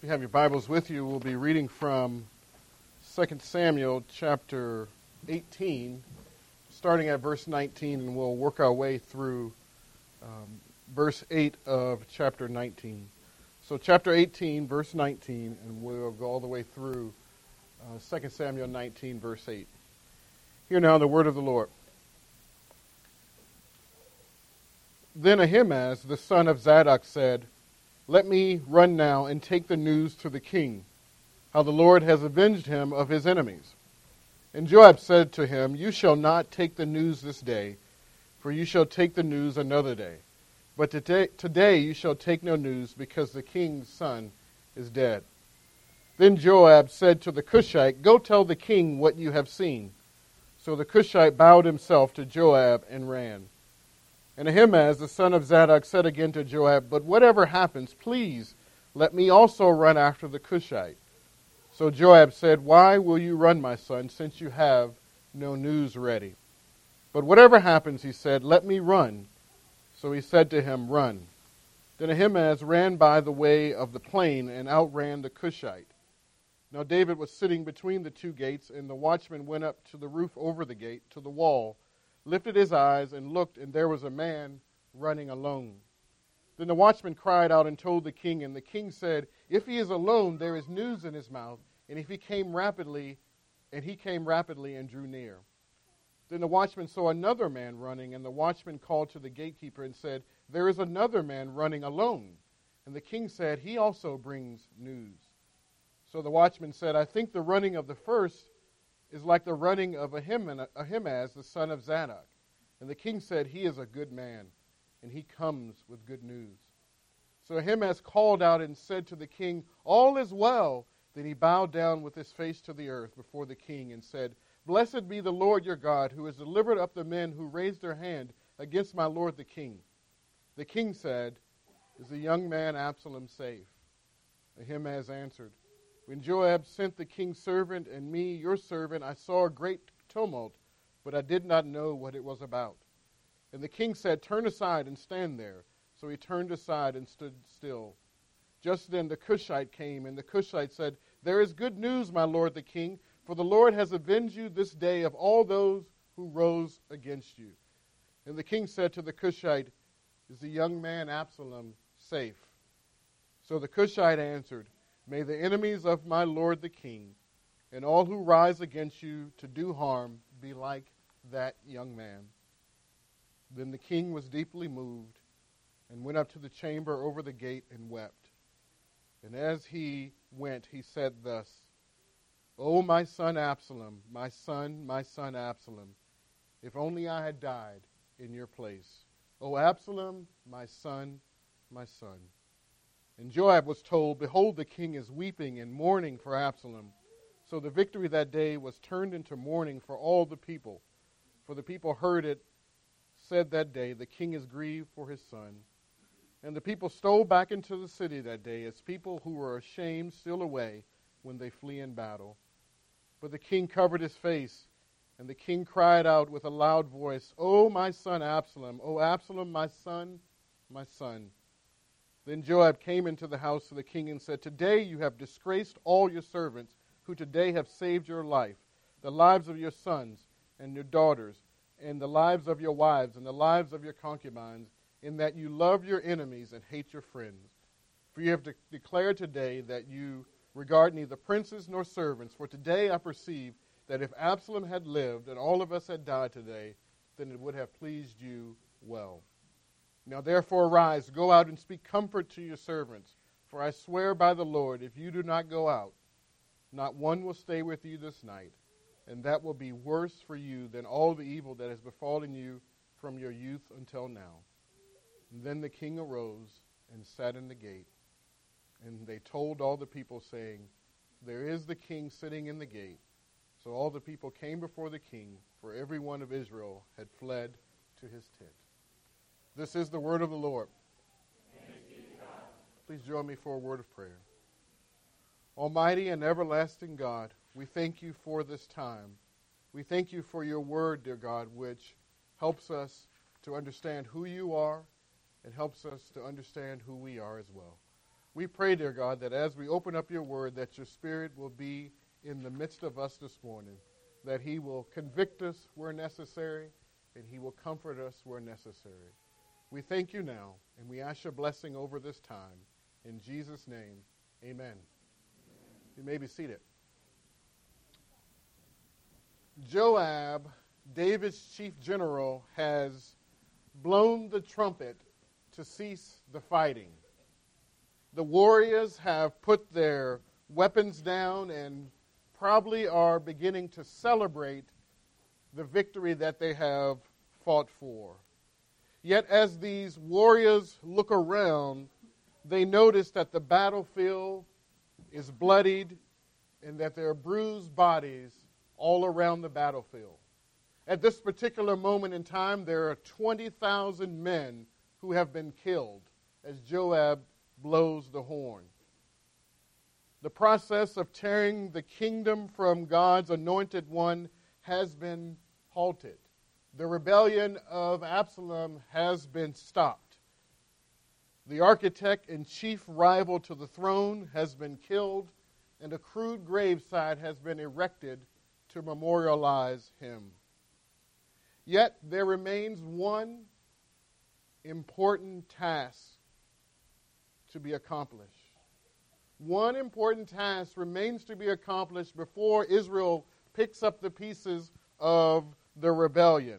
If you have your Bibles with you, we'll be reading from 2 Samuel chapter 18, starting at verse 19, and we'll work our way through verse 8 of chapter 19. So chapter 18, verse 19, and we'll go all the way through 2 Samuel 19, verse 8. Hear now the word of the Lord. Then Ahimaaz, the son of Zadok, said, "Let me run now and take the news to the king, how the Lord has avenged him of his enemies." And Joab said to him, "You shall not take the news this day, for you shall take the news another day. But today you shall take no news, because the king's son is dead." Then Joab said to the Cushite, "Go tell the king what you have seen." So the Cushite bowed himself to Joab and ran. And Ahimaaz, the son of Zadok, said again to Joab, "But whatever happens, please let me also run after the Cushite." So Joab said, "Why will you run, my son, since you have no news ready?" "But whatever happens," he said, "let me run." So he said to him, "Run." Then Ahimaaz ran by the way of the plain and outran the Cushite. Now David was sitting between the two gates, and the watchman went up to the roof over the gate, to the wall, lifted his eyes and looked, and there was a man running alone. Then the watchman cried out and told the king, and the king said, "If he is alone, there is news in his mouth." And he came rapidly and drew near. Then the watchman saw another man running, and the watchman called to the gatekeeper and said, "There is another man running alone." And the king said, "He also brings news." So the watchman said, "I think the running of the first is like the running of Ahimaaz, the son of Zadok." And the king said, "He is a good man, and he comes with good news." So Ahimaaz called out and said to the king, "All is well." Then he bowed down with his face to the earth before the king and said, "Blessed be the Lord your God, who has delivered up the men who raised their hand against my lord the king." The king said, "Is the young man Absalom safe?" Ahimaaz answered, "When Joab sent the king's servant and me, your servant, I saw a great tumult, but I did not know what it was about." And the king said, "Turn aside and stand there." So he turned aside and stood still. Just then the Cushite came, and the Cushite said, "There is good news, my lord the king, for the Lord has avenged you this day of all those who rose against you." And the king said to the Cushite, "Is the young man Absalom safe?" So the Cushite answered, "May the enemies of my lord the king and all who rise against you to do harm be like that young man." Then the king was deeply moved and went up to the chamber over the gate and wept. And as he went, he said thus, "O my son Absalom, my son Absalom, if only I had died in your place. O Absalom, my son, my son." And Joab was told, "Behold, the king is weeping and mourning for Absalom." So the victory that day was turned into mourning for all the people. For the people heard it said that day, "The king is grieved for his son." And the people stole back into the city that day, as people who were ashamed steal away when they flee in battle. But the king covered his face, and the king cried out with a loud voice, "O my son Absalom, O Absalom, my son, my son." Then Joab came into the house of the king and said, "Today you have disgraced all your servants, who today have saved your life, the lives of your sons and your daughters, and the lives of your wives, and the lives of your concubines, in that you love your enemies and hate your friends. For you have declared today that you regard neither princes nor servants. For today I perceive that if Absalom had lived and all of us had died today, then it would have pleased you well. Now therefore arise, go out and speak comfort to your servants. For I swear by the Lord, if you do not go out, not one will stay with you this night, and that will be worse for you than all the evil that has befallen you from your youth until now." And then the king arose and sat in the gate. And they told all the people, saying, "There is the king sitting in the gate." So all the people came before the king, for every one of Israel had fled to his tent. This is the word of the Lord. Thanks be to God. Please join me for a word of prayer. Almighty and everlasting God, we thank you for this time. We thank you for your word, dear God, which helps us to understand who you are. It helps us to understand who we are as well. We pray, dear God, that as we open up your word, that your Spirit will be in the midst of us this morning, that he will convict us where necessary, and he will comfort us where necessary. We thank you now, and we ask your blessing over this time. In Jesus' name, amen. You may be seated. Joab, David's chief general, has blown the trumpet to cease the fighting. The warriors have put their weapons down and probably are beginning to celebrate the victory that they have fought for. Yet as these warriors look around, they notice that the battlefield is bloodied and that there are bruised bodies all around the battlefield. At this particular moment in time, there are 20,000 men who have been killed as Joab blows the horn. The process of tearing the kingdom from God's anointed one has been halted. The rebellion of Absalom has been stopped. The architect and chief rival to the throne has been killed, and a crude graveside has been erected to memorialize him. Yet there remains one important task to be accomplished. One important task remains to be accomplished before Israel picks up the pieces of the rebellion.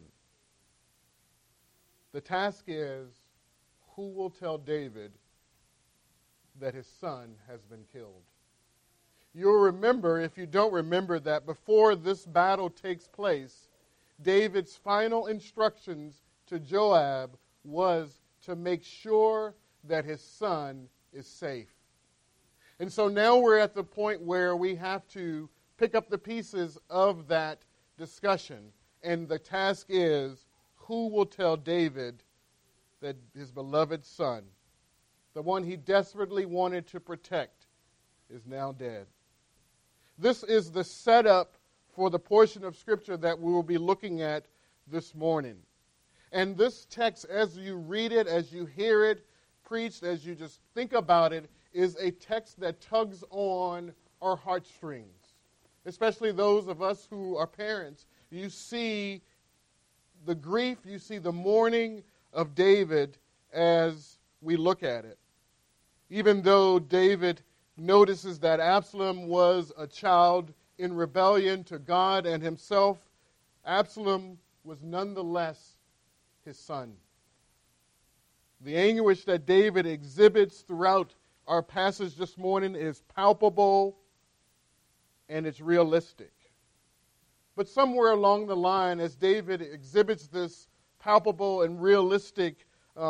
The task is, who will tell David that his son has been killed? You'll remember, if you don't remember, that before this battle takes place, David's final instructions to Joab was to make sure that his son is safe. And so now we're at the point where we have to pick up the pieces of that discussion. And the task is, who will tell David that his beloved son, the one he desperately wanted to protect, is now dead? This is the setup for the portion of Scripture that we will be looking at this morning. And this text, as you read it, as you hear it preached, as you just think about it, is a text that tugs on our heartstrings, especially those of us who are parents. You see the grief, you see the mourning of David as we look at it. Even though David notices that Absalom was a child in rebellion to God and himself, Absalom was nonetheless his son. The anguish that David exhibits throughout our passage this morning is palpable and it's realistic. But somewhere along the line, as David exhibits this palpable and realistic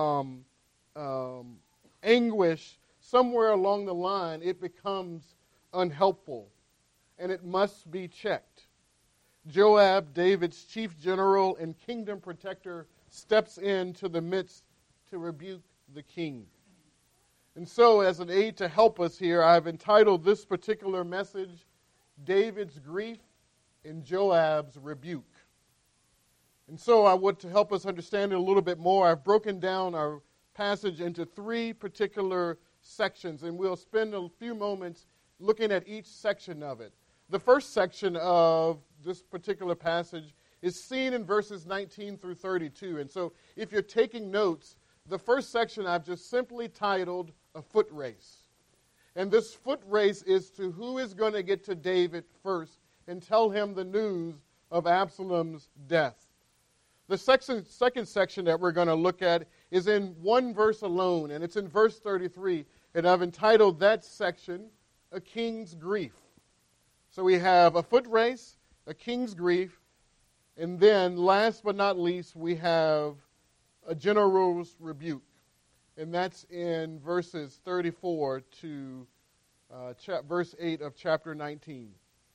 anguish, somewhere along the line it becomes unhelpful and it must be checked. Joab, David's chief general and kingdom protector, steps into the midst to rebuke the king. And so, as an aid to help us here, I've entitled this particular message, David's Grief and Joab's Rebuke. And so I want to help us understand it a little bit more. I've broken down our passage into three particular sections, and we'll spend a few moments looking at each section of it. The first section of this particular passage is seen in verses 19 through 32. And so if you're taking notes, the first section I've just simply titled A Foot Race. And this foot race is to who is going to get to David first and tell him the news of Absalom's death. The second section that we're going to look at is in one verse alone, and it's in verse 33. And I've entitled that section, A King's Grief. So we have a foot race, a king's grief, and then last but not least, we have a general's rebuke. And that's in verses 34 to verse 8 of chapter 19.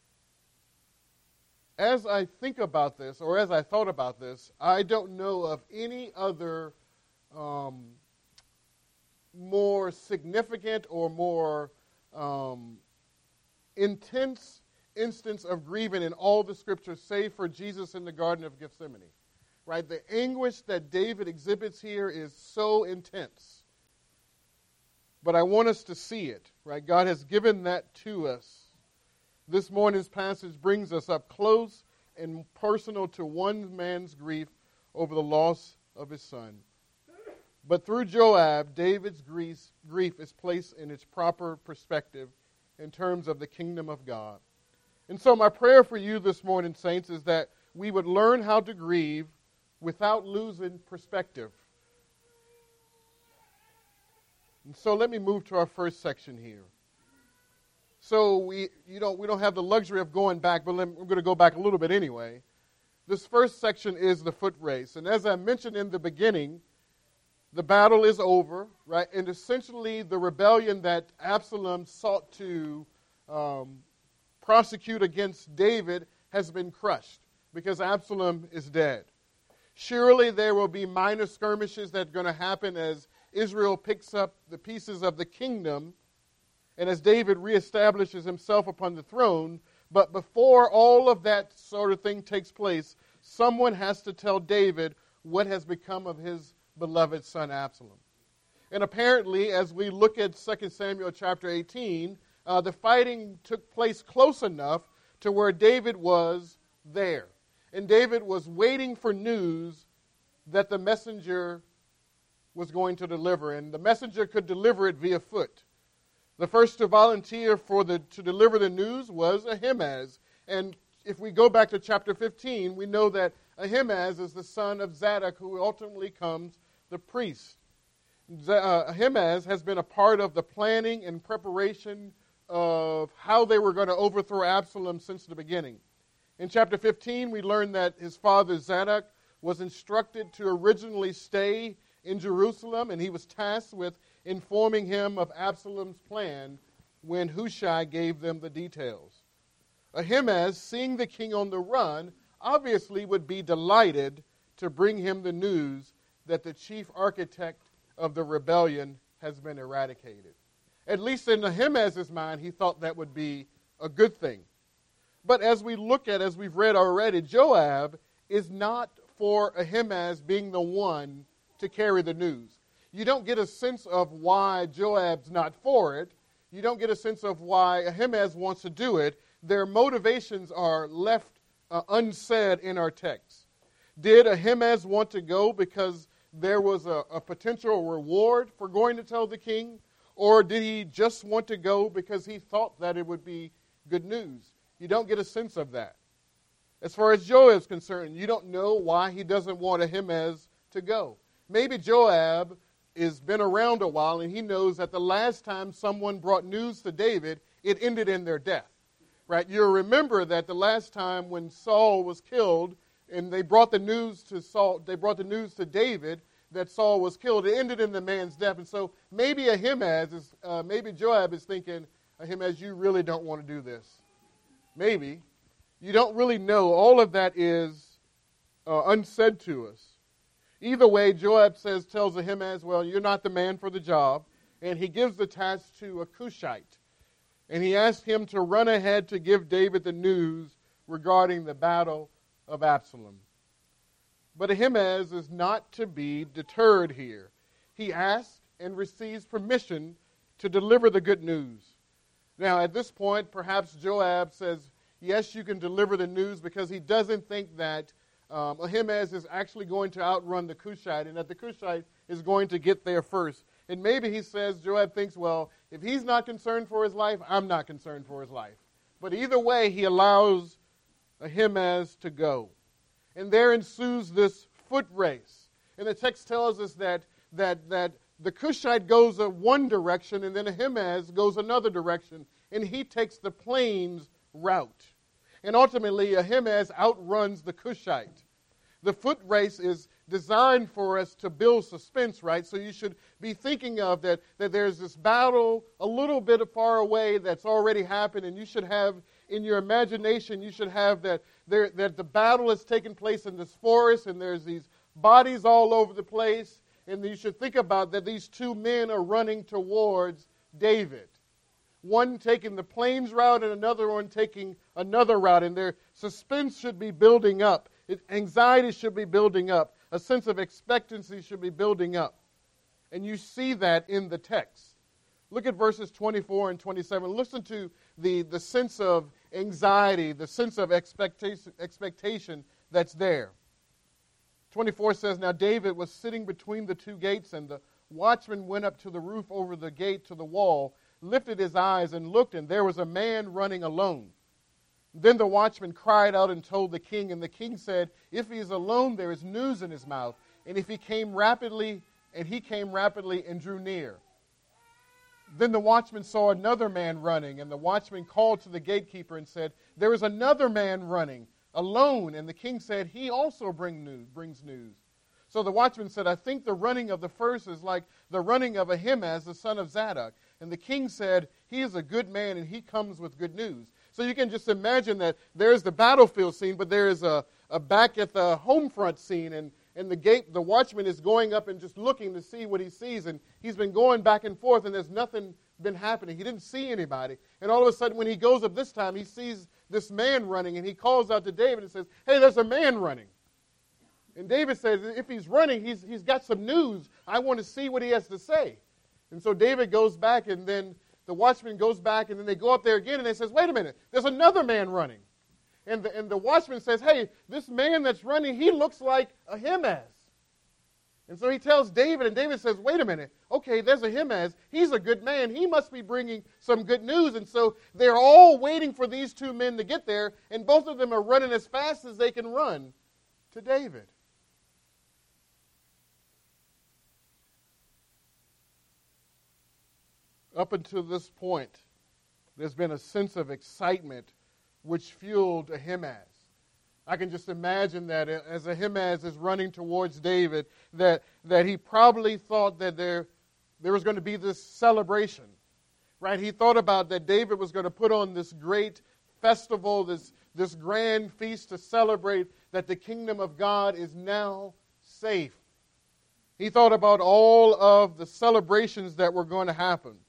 As I think about this, or as I thought about this, I don't know of any other more significant or more intense instance of grieving in all the Scriptures, save for Jesus in the Garden of Gethsemane. Right? The anguish that David exhibits here is so intense. but I want us to see it, right? God has given that to us. This morning's passage brings us up close and personal to one man's grief over the loss of his son. But through Joab, David's grief is placed in its proper perspective in terms of the kingdom of God. And so my prayer for you this morning, saints, is that we would learn how to grieve without losing perspective. And so let me move to our first section here. So we don't have the luxury of going back, but we're going to go back a little bit anyway. This first section is the foot race. And as I mentioned in the beginning, the battle is over, right? And essentially the rebellion that Absalom sought to prosecute against David has been crushed because Absalom is dead. Surely there will be minor skirmishes that are going to happen as Israel picks up the pieces of the kingdom and as David reestablishes himself upon the throne. But before all of that sort of thing takes place, someone has to tell David what has become of his beloved son Absalom. And apparently, as we look at 2 Samuel chapter 18, the fighting took place close enough to where David was there. And David was waiting for news that the messenger was going to deliver. And the messenger could deliver it via foot. The first to volunteer to deliver the news was Ahimaaz. And if we go back to chapter 15, we know that Ahimaaz is the son of Zadok, who ultimately becomes the priest. Ahimaaz has been a part of the planning and preparation of how they were going to overthrow Absalom since the beginning. In chapter 15, we learn that his father Zadok was instructed to originally stay in Jerusalem, and he was tasked with informing him of Absalom's plan when Hushai gave them the details. Ahimaaz, seeing the king on the run, obviously would be delighted to bring him the news that the chief architect of the rebellion has been eradicated. At least in Ahimaaz's mind, he thought that would be a good thing. But as we've read already, Joab is not for Ahimaaz being the one to carry the news. You don't get a sense of why Joab's not for it. You don't get a sense of why Ahimaaz wants to do it. Their motivations are left unsaid in our text. Did Ahimaaz want to go because there was a potential reward for going to tell the king? Or did he just want to go because he thought that it would be good news? You don't get a sense of that. As far as Joab is concerned, you don't know why he doesn't want Ahimaaz to go. Maybe Joab has been around a while and he knows that the last time someone brought news to David, it ended in their death. Right? You'll remember that the last time when Saul was killed and they brought the news to David that Saul was killed, it ended in the man's death. And so maybe maybe Joab is thinking, Ahimaaz, you really don't want to do this. Maybe. You don't really know. All of that is unsaid to us. Either way, Joab tells Ahimaaz, well, you're not the man for the job. And he gives the task to a Cushite. And he asked him to run ahead to give David the news regarding the battle of Absalom. But Ahimaaz is not to be deterred here. He asks and receives permission to deliver the good news. Now, at this point, perhaps Joab says, yes, you can deliver the news, because he doesn't think that Ahimaaz is actually going to outrun the Cushite and that the Cushite is going to get there first. And maybe Joab thinks, well, if he's not concerned for his life, I'm not concerned for his life. But either way, he allows Ahimaaz to go. And there ensues this foot race. And the text tells us that the Cushite goes one direction and then Ahimaaz goes another direction. And he takes the plains route. And ultimately, Ahimaaz outruns the Cushite. The foot race is designed for us to build suspense, right? So you should be thinking of that there's this battle a little bit far away that's already happened, and you should have in your imagination, you should have that the battle has taken place in this forest, and there's these bodies all over the place, and you should think about that these two men are running towards David. One taking the plains route and another one taking another route, and their suspense should be building up. Anxiety should be building up. A sense of expectancy should be building up. And you see that in the text. Look at verses 24 and 27. Listen to the sense of anxiety, the sense of expectation that's there. 24 says, "Now David was sitting between the two gates, and the watchman went up to the roof over the gate to the wall, lifted his eyes and looked, and there was a man running alone. Then the watchman cried out and told the king, and the king said, 'If he is alone, there is news in his mouth.' And he came rapidly and drew near. Then the watchman saw another man running, and the watchman called to the gatekeeper and said, 'There is another man running alone.' And the king said, 'He also brings news.' So the watchman said, 'I think the running of the first is like the running of Ahimaaz, the son of Zadok.' And the king said, 'He is a good man, and he comes with good news.'" So you can just imagine that there's the battlefield scene, but there is a back at the home front scene, and the watchman is going up and just looking to see what he sees, and he's been going back and forth, and there's nothing been happening. He didn't see anybody. And all of a sudden, when he goes up this time, he sees this man running, and he calls out to David and says, "Hey, there's a man running." And David says, if he's running, he's got some news. I want to see what he has to say. And so David goes back, and then the watchman goes back, and then they go up there again, and they says, "Wait a minute, there's another man running." And the watchman says, "Hey, this man that's running, he looks like Ahimaaz." And so he tells David, and David says, "Wait a minute, okay, there's Ahimaaz. He's a good man. He must be bringing some good news." And so they're all waiting for these two men to get there, and both of them are running as fast as they can run to David. Up until this point, there's been a sense of excitement which fueled Ahimaaz. I can just imagine that as Ahimaaz is running towards David, that he probably thought that there was going to be this celebration, right? He thought about that David was going to put on this great festival, this grand feast to celebrate that the kingdom of God is now safe. He thought about all of the celebrations that were going to happen.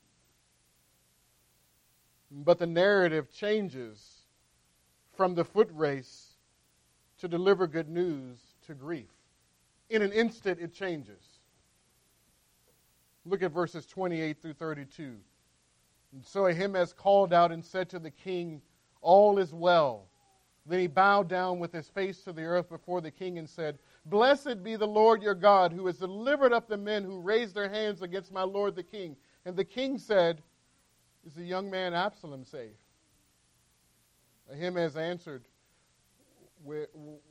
But the narrative changes from the foot race to deliver good news to grief. In an instant, it changes. Look at verses 28 through 32. "And so Ahimaaz called out and said to the king, 'All is well.' Then he bowed down with his face to the earth before the king and said, 'Blessed be the Lord your God, who has delivered up the men who raised their hands against my lord the king.' And the king said, 'Is the young man Absalom safe?' Ahimaaz answered, when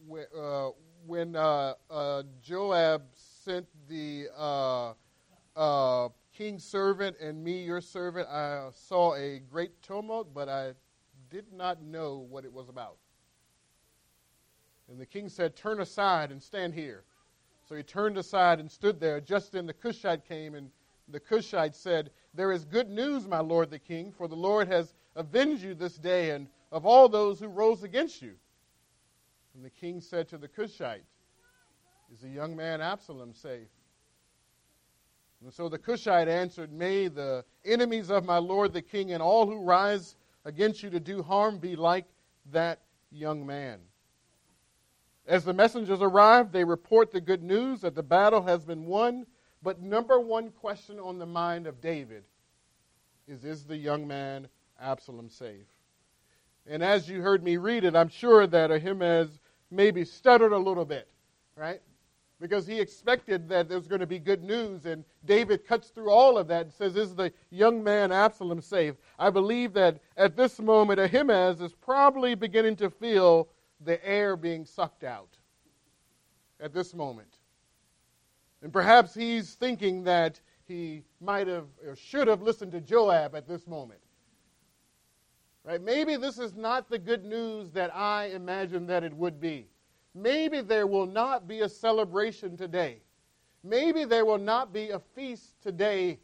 Joab sent the king's servant and me, your servant, I saw a great tumult, but I did not know what it was about. And the king said, 'Turn aside and stand here.' So he turned aside and stood there. Just then the Cushite came, and the Cushite said, 'There is good news, my lord the king, for the Lord has avenged you this day and of all those who rose against you.' And the king said to the Cushite, 'Is the young man Absalom safe?' And so the Cushite answered, 'May the enemies of my lord the king and all who rise against you to do harm be like that young man.' As the messengers arrived, they report the good news that the battle has been won. But number one question on the mind of David is the young man Absalom safe?" And as you heard me read it, I'm sure that Ahimaaz maybe stuttered a little bit, right? Because he expected that there was going to be good news, and David cuts through all of that and says, "Is the young man Absalom safe?" I believe that at this moment, Ahimaaz is probably beginning to feel the air being sucked out at this moment. And perhaps he's thinking that he might have or should have listened to Joab at this moment. Right? Maybe this is not the good news that I imagined that it would be. Maybe there will not be a celebration today. Maybe there will not be a feast today.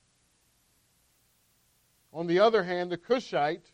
On the other hand, the Cushite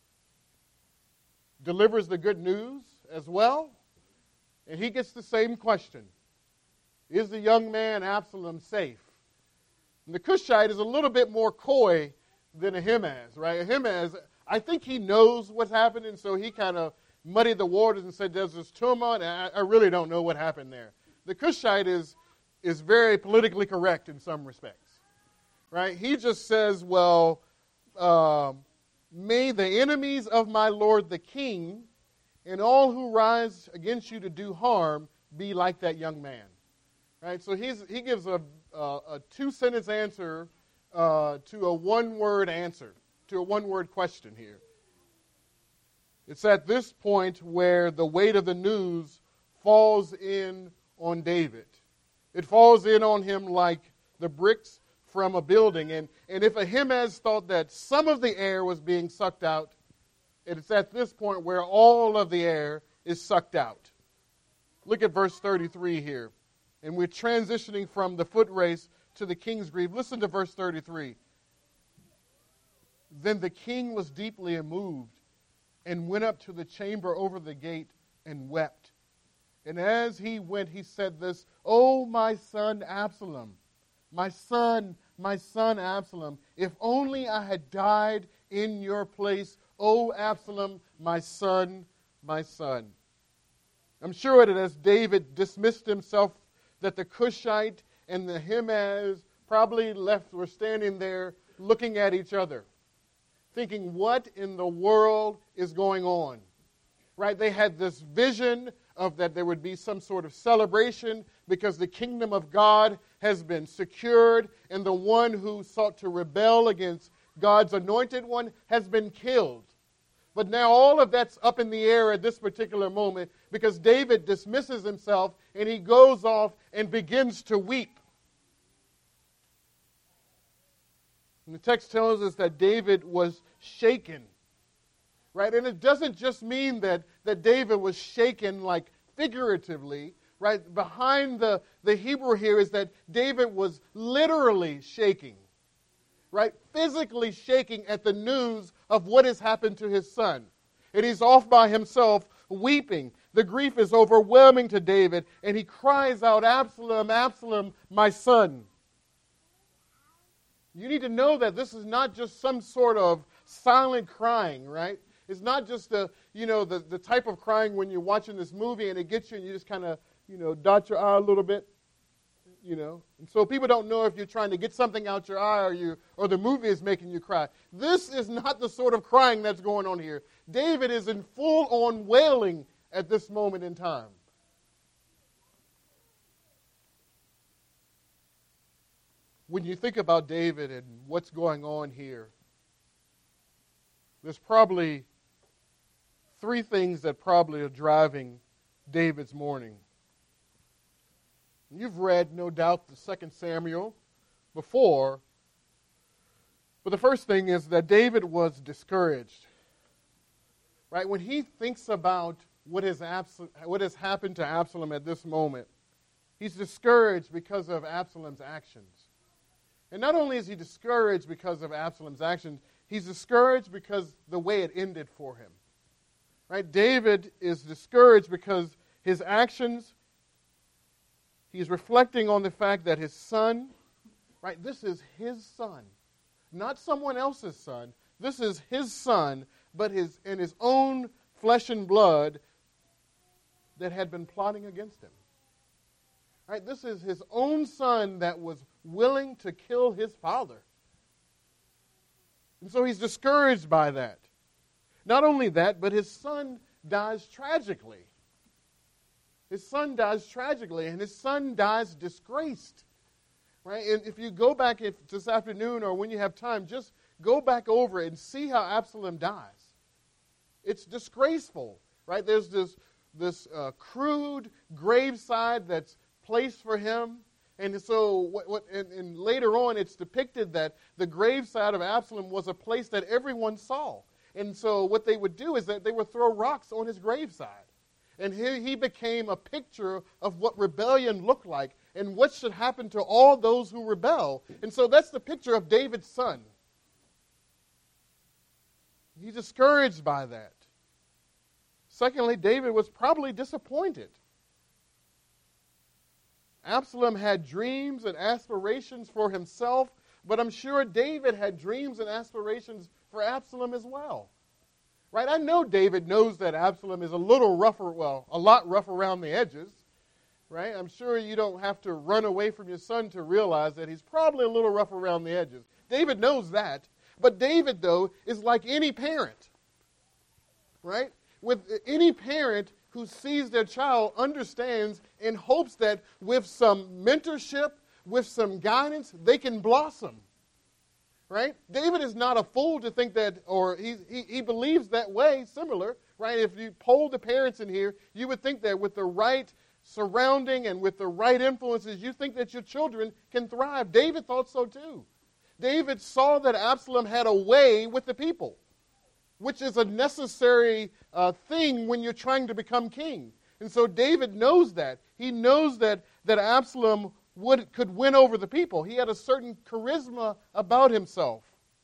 delivers the good news as well, and he gets the same question. Is the young man Absalom safe? And the Cushite is a little bit more coy than Ahimaaz, right? Ahimaaz, I think he knows what's happened, and so he kind of muddied the waters and said, "There's this tumult, and I really don't know what happened there." The Cushite is very politically correct in some respects. right? He just says, well, may the enemies of my Lord the king and all who rise against you to do harm be like that young man. Right? So he gives a two-sentence answer to a one-word answer, to a one-word question here. It's at this point where the weight of the news falls in on David. It falls in on him like the bricks from a building. And if Ahimaaz thought that some of the air was being sucked out, it's at this point where all of the air is sucked out. Look at verse 33 here. And we're transitioning from the foot race to the king's grief. Listen to verse 33. Then the king was deeply moved and went up to the chamber over the gate and wept. And as he went, he said this, "Oh, my son Absalom, my son Absalom, if only I had died in your place. Oh, Absalom, my son, my son." I'm sure that as David dismissed himself, that the Cushite and the Ahimaaz probably were standing there looking at each other, thinking, what in the world is going on? Right? They had this vision of that there would be some sort of celebration because the kingdom of God has been secured and the one who sought to rebel against God's anointed one has been killed. But now all of that's up in the air at this particular moment because David dismisses himself and he goes off and begins to weep. And the text tells us that David was shaken. Right? And it doesn't just mean that David was shaken like figuratively. Right? Behind the Hebrew here is that David was literally shaking. Right? Physically shaking at the news of what has happened to his son. And he's off by himself weeping. The grief is overwhelming to David, and he cries out, "Absalom, Absalom, my son." You need to know that this is not just some sort of silent crying, right? It's not just the type of crying when you're watching this movie and it gets you and you just kind of, dot your eye a little bit. And so people don't know if you're trying to get something out your eye or the movie is making you cry. This is not the sort of crying that's going on here. David is in full-on wailing at this moment in time. When you think about David and what's going on here, there's probably three things that probably are driving David's mourning. You've read, no doubt, the 2 Samuel before. But the first thing is that David was discouraged. Right? When he thinks about what has happened to Absalom at this moment, he's discouraged because of Absalom's actions. And not only is he discouraged because of Absalom's actions, he's discouraged because the way it ended for him. Right? David is discouraged because his actions, he's reflecting on the fact that his son, right, this is his son, not someone else's son. This is his son, but his own flesh and blood that had been plotting against him. Right? This is his own son that was willing to kill his father. And so he's discouraged by that. Not only that, but his son dies tragically. His son dies tragically, and his son dies disgraced. Right? And if you go back this afternoon or when you have time, just go back over it and see how Absalom dies. It's disgraceful. Right? There's this crude graveside that's placed for him. And so and later on it's depicted that the graveside of Absalom was a place that everyone saw. And so what they would do is that they would throw rocks on his graveside. And he became a picture of what rebellion looked like and what should happen to all those who rebel. And so that's the picture of David's son. He's discouraged by that. Secondly, David was probably disappointed. Absalom had dreams and aspirations for himself, but I'm sure David had dreams and aspirations for Absalom as well. Right? I know David knows that Absalom is a lot rough around the edges. right? I'm sure you don't have to run away from your son to realize that he's probably a little rough around the edges. David knows that. But David, though, is like any parent, right? With any parent who sees their child understands and hopes that with some mentorship, with some guidance, they can blossom, right? David is not a fool to think that, or he believes that way, similar, right? If you poll the parents in here, you would think that with the right surrounding and with the right influences, you think that your children can thrive. David thought so too. David saw that Absalom had a way with the people, which is a necessary thing when you're trying to become king. And so David knows that. He knows that Absalom could win over the people. He had a certain charisma about himself.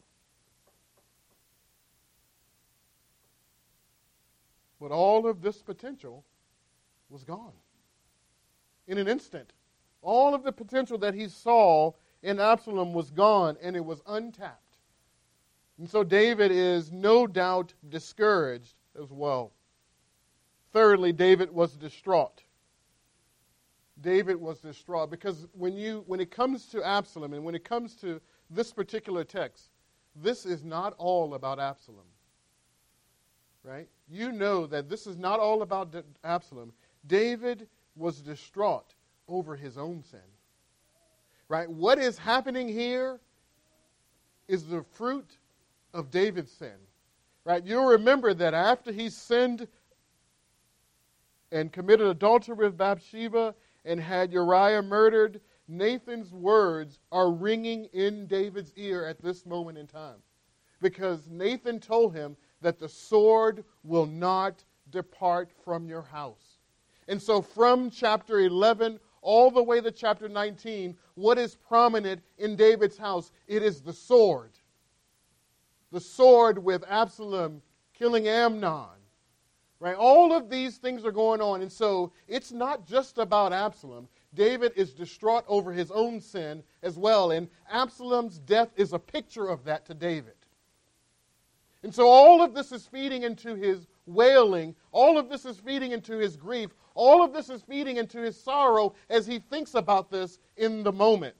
But all of this potential was gone in an instant. All of the potential that he saw in Absalom was gone, and it was untapped. And so David is no doubt discouraged as well. Thirdly, David was distraught. David was distraught because when it comes to Absalom and when it comes to this particular text, this is not all about Absalom. Right? You know that this is not all about Absalom. David was distraught over his own sin. Right? What is happening here is the fruit of David's sin. Right? You'll remember that after he sinned and committed adultery with Bathsheba and had Uriah murdered, Nathan's words are ringing in David's ear at this moment in time. Because Nathan told him that the sword will not depart from your house. And so from chapter 11 all the way to chapter 19, what is prominent in David's house? It is the sword. The sword with Absalom killing Amnon. Right? All of these things are going on. And so it's not just about Absalom. David is distraught over his own sin as well. And Absalom's death is a picture of that to David. And so all of this is feeding into his wailing. All of this is feeding into his grief. All of this is feeding into his sorrow as he thinks about this in the moment.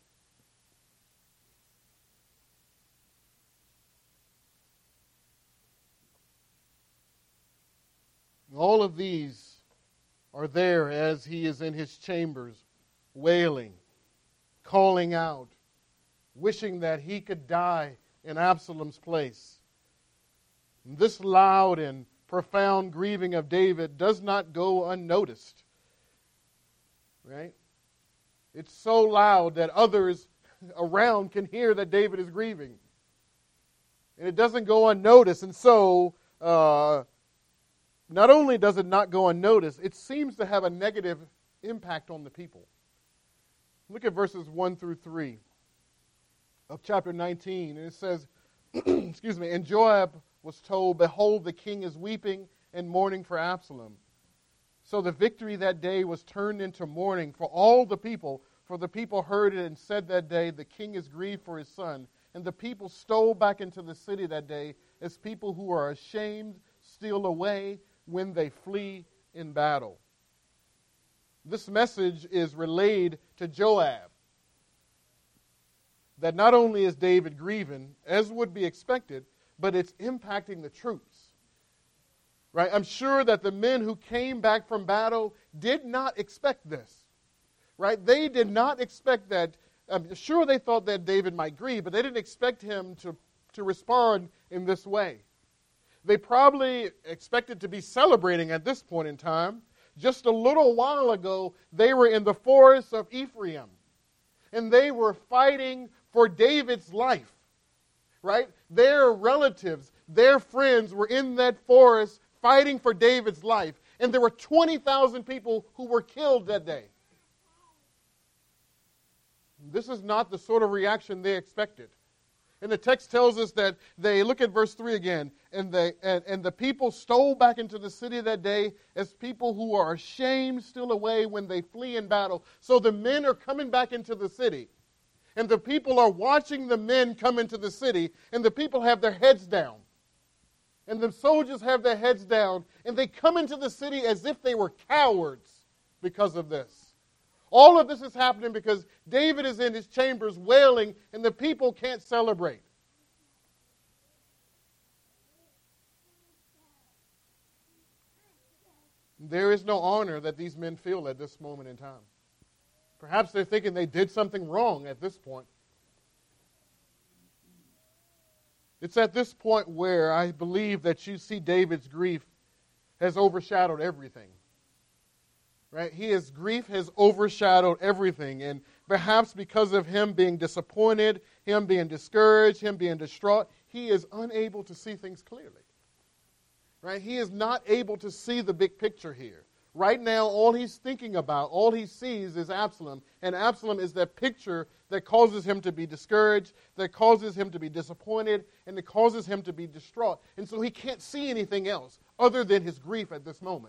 All of these are there as he is in his chambers, wailing, calling out, wishing that he could die in Absalom's place. And this loud and profound grieving of David does not go unnoticed. Right? It's so loud that others around can hear that David is grieving. And it doesn't go unnoticed. And so, not only does it not go unnoticed, it seems to have a negative impact on the people. Look at verses 1 through 3 of chapter 19. And it says, excuse me, and Joab was told, behold, the king is weeping and mourning for Absalom. So the victory that day was turned into mourning for all the people, for the people heard it and said that day, the king is grieved for his son. And the people stole back into the city that day as people who are ashamed steal away when they flee in battle. This message is relayed to Joab. That not only is David grieving, as would be expected, but it's impacting the troops. Right? I'm sure that the men who came back from battle did not expect this. Right? They did not expect that. I'm sure they thought that David might grieve, but they didn't expect him to respond in this way. They probably expected to be celebrating at this point in time. Just a little while ago, they were in the forest of Ephraim, and they were fighting for David's life. Right? Their relatives, their friends were in that forest fighting for David's life. And there were 20,000 people who were killed that day. This is not the sort of reaction they expected. And the text tells us that they, look at verse 3 again, and the people stole back into the city that day as people who are ashamed steal away when they flee in battle. So the men are coming back into the city. And the people are watching the men come into the city, and the people have their heads down. And the soldiers have their heads down, and they come into the city as if they were cowards because of this. All of this is happening because David is in his chambers wailing, and the people can't celebrate. There is no honor that these men feel at this moment in time. Perhaps they're thinking they did something wrong at this point. It's at this point where I believe that you see David's grief has overshadowed everything. Right? His grief has overshadowed everything. And perhaps because of him being disappointed, him being discouraged, him being distraught, he is unable to see things clearly. Right? He is not able to see the big picture here. Right now, all he's thinking about, all he sees is Absalom. And Absalom is that picture that causes him to be discouraged, that causes him to be disappointed, and that causes him to be distraught. And so he can't see anything else other than his grief at this moment.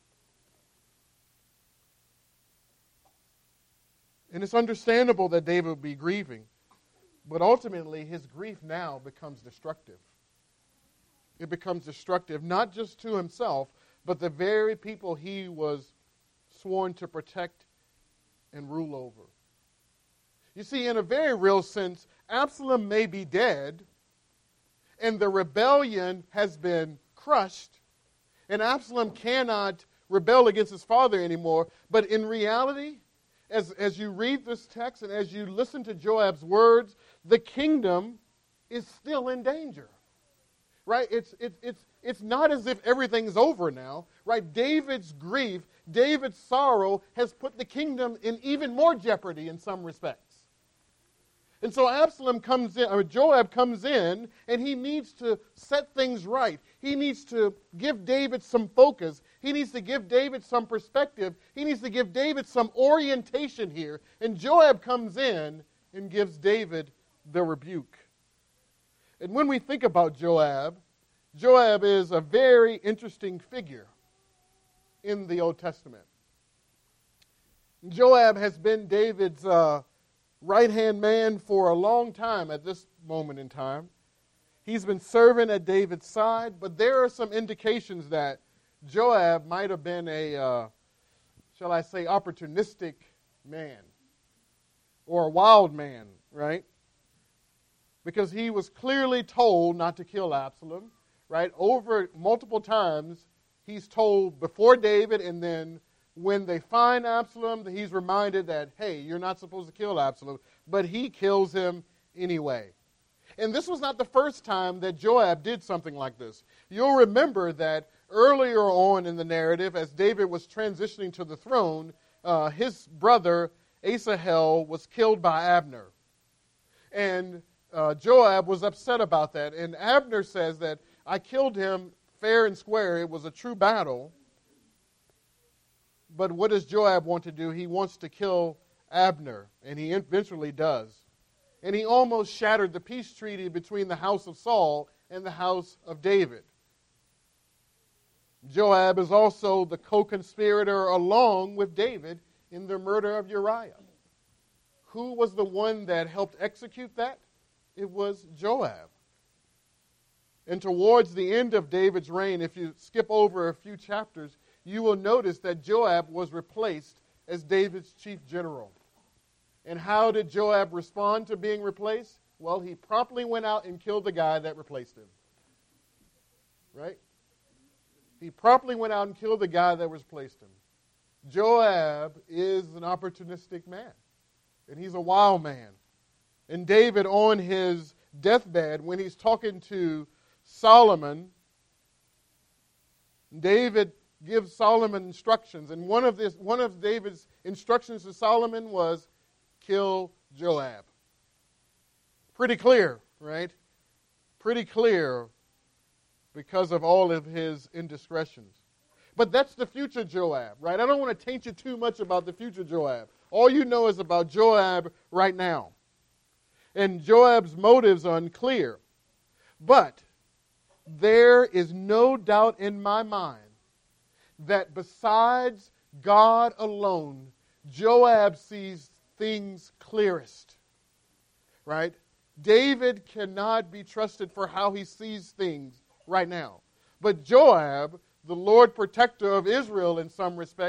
And it's understandable that David would be grieving. But ultimately, his grief now becomes destructive. It becomes destructive, not just to himself, but the very people he was sworn to protect and rule over. You see, in a very real sense, Absalom may be dead, and the rebellion has been crushed, and Absalom cannot rebel against his father anymore. But in reality, as you read this text and as you listen to Joab's words, the kingdom is still in danger. Right? It's not as if everything's over now. Right? David's grief, David's sorrow has put the kingdom in even more jeopardy in some respects. And so Joab comes in, and he needs to set things right. He needs to give David some focus. He needs to give David some perspective. He needs to give David some orientation here. And Joab comes in and gives David the rebuke. And when we think about Joab, Joab is a very interesting figure in the Old Testament. Joab has been David's right-hand man for a long time at this moment in time. He's been serving at David's side, but there are some indications that Joab might have been a, shall I say, opportunistic man or a wild man, right? Because he was clearly told not to kill Absalom, right? Over multiple times, he's told before David, and then when they find Absalom, he's reminded that, hey, you're not supposed to kill Absalom, but he kills him anyway. And this was not the first time that Joab did something like this. You'll remember that earlier on in the narrative, as David was transitioning to the throne, his brother Asahel was killed by Abner. And Joab was upset about that. And Abner says that I killed him fair and square. It was a true battle. But what does Joab want to do? He wants to kill Abner, and he eventually does. And he almost shattered the peace treaty between the house of Saul and the house of David. Joab is also the co-conspirator along with David in the murder of Uriah. Who was the one that helped execute that? It was Joab. And towards the end of David's reign, if you skip over a few chapters, you will notice that Joab was replaced as David's chief general. And how did Joab respond to being replaced? Well, he promptly went out and killed the guy that replaced him. Right? He promptly went out and killed the guy that replaced him. Joab is an opportunistic man. And he's a wild man. And David, on his deathbed, when he's talking to Solomon, David gives Solomon instructions. And one of David's instructions to Solomon was, kill Joab. Pretty clear, right? Pretty clear because of all of his indiscretions. But that's the future Joab, right? I don't want to taint you too much about the future Joab. All you know is about Joab right now. And Joab's motives are unclear. But there is no doubt in my mind that besides God alone, Joab sees things clearest. Right? David cannot be trusted for how he sees things right now. But Joab, the Lord protector of Israel in some respects,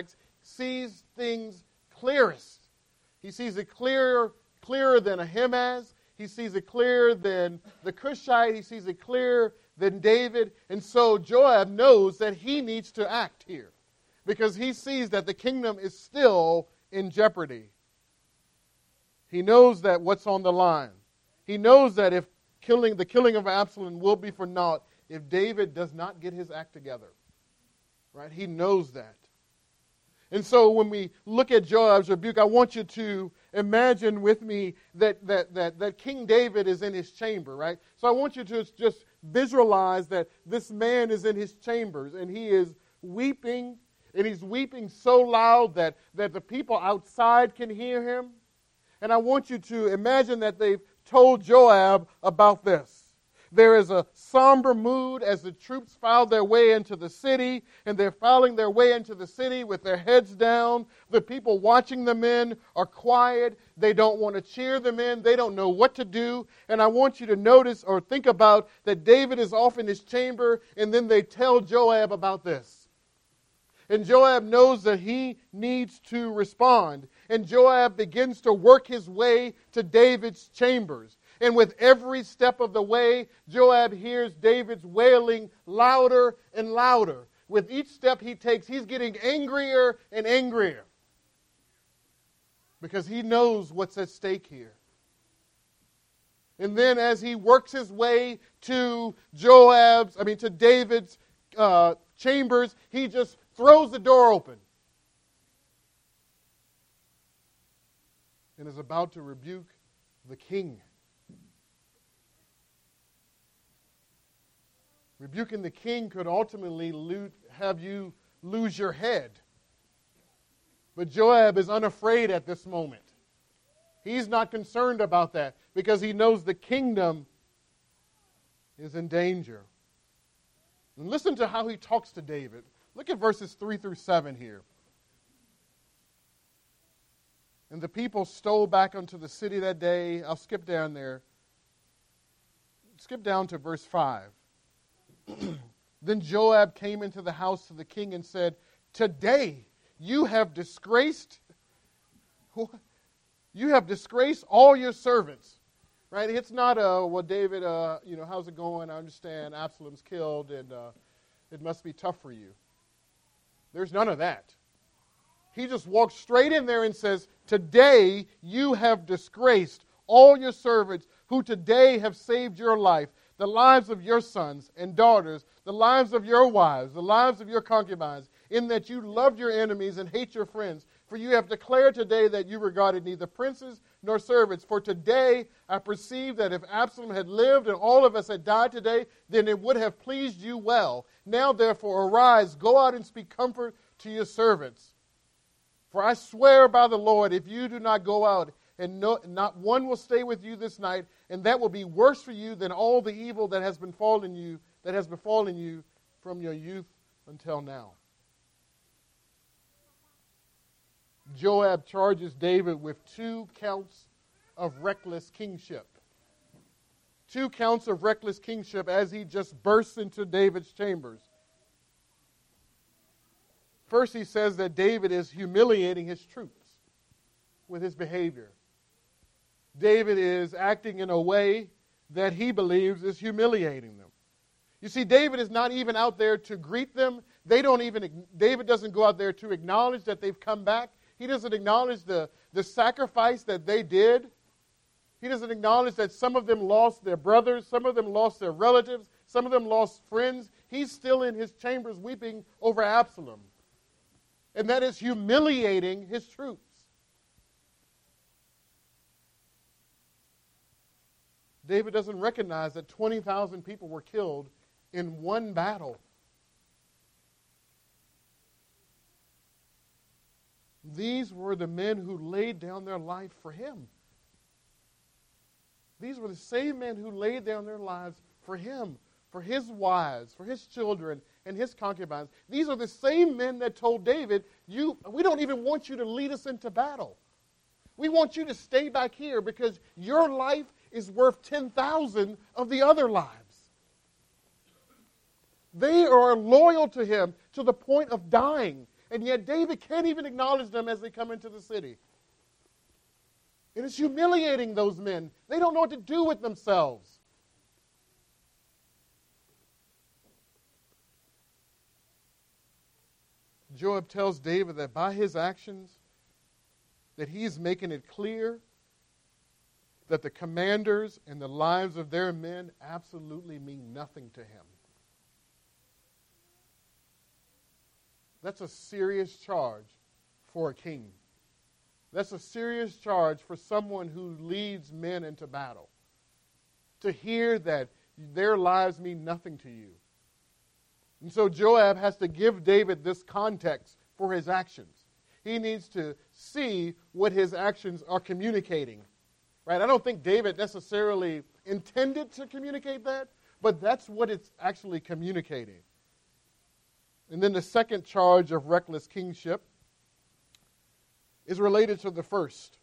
sees things clearest. He sees it clearer than Ahimaaz. He sees it clearer than the Cushite. He sees it clearer than David. And so Joab knows that he needs to act here because he sees that the kingdom is still in jeopardy. He knows that what's on the line. He knows that if the killing of Absalom will be for naught if David does not get his act together. Right? He knows that. And so when we look at Joab's rebuke, I want you to imagine with me that King David is in his chamber, right? So I want you to just visualize that this man is in his chambers and he is weeping, and he's weeping so loud that the people outside can hear him. And I want you to imagine that they've told Joab about this. There is a somber mood as the troops file their way into the city, and they're filing their way into the city with their heads down. The people watching the men are quiet. They don't want to cheer the men. They don't know what to do. And I want you to notice or think about that David is off in his chamber, and then they tell Joab about this. And Joab knows that he needs to respond. And Joab begins to work his way to David's chambers. And with every step of the way, Joab hears David's wailing louder and louder. With each step he takes, he's getting angrier and angrier. Because he knows what's at stake here. And then as he works his way to David's chambers, he just throws the door open. And is about to rebuke the king. Rebuking the king could ultimately have you lose your head. But Joab is unafraid at this moment. He's not concerned about that because he knows the kingdom is in danger. And listen to how he talks to David. Look at verses 3 through 7 here. And the people stole back unto the city that day. I'll skip down there. Skip down to verse 5. Then Joab came into the house of the king and said, "Today you have disgraced all your servants." Right? It's not well, David, how's it going? I understand Absalom's killed and it must be tough for you. There's none of that. He just walks straight in there and says, "Today you have disgraced all your servants who today have saved your life, the lives of your sons and daughters, the lives of your wives, the lives of your concubines, in that you loved your enemies and hate your friends. For you have declared today that you regarded neither princes nor servants. For today I perceive that if Absalom had lived and all of us had died today, then it would have pleased you well. Now therefore arise, go out and speak comfort to your servants. For I swear by the Lord, if you do not go out, and not one will stay with you this night, and that will be worse for you than all the evil that has befallen you from your youth until now." Joab charges David with 2 counts of reckless kingship. 2 counts of reckless kingship as he just bursts into David's chambers. First, he says that David is humiliating his troops with his behavior. David is acting in a way that he believes is humiliating them. You see, David is not even out there to greet them. David doesn't go out there to acknowledge that they've come back. He doesn't acknowledge the sacrifice that they did. He doesn't acknowledge that some of them lost their brothers, some of them lost their relatives, some of them lost friends. He's still in his chambers weeping over Absalom. And that is humiliating his troops. David doesn't recognize that 20,000 people were killed in one battle. These were the men who laid down their life for him. These were the same men who laid down their lives for him, for his wives, for his children, and his concubines. These are the same men that told David, we don't even want you to lead us into battle. We want you to stay back here because your life is worth 10,000 of the other lives. They are loyal to him to the point of dying. And yet David can't even acknowledge them as they come into the city. And it's humiliating those men. They don't know what to do with themselves. Joab tells David that by his actions, that he is making it clear that the commanders and the lives of their men absolutely mean nothing to him. That's a serious charge for a king. That's a serious charge for someone who leads men into battle. To hear that their lives mean nothing to you. And so Joab has to give David this context for his actions. He needs to see what his actions are communicating. Right? I don't think David necessarily intended to communicate that, but that's what it's actually communicating. And then the second charge of reckless kingship is related to the first.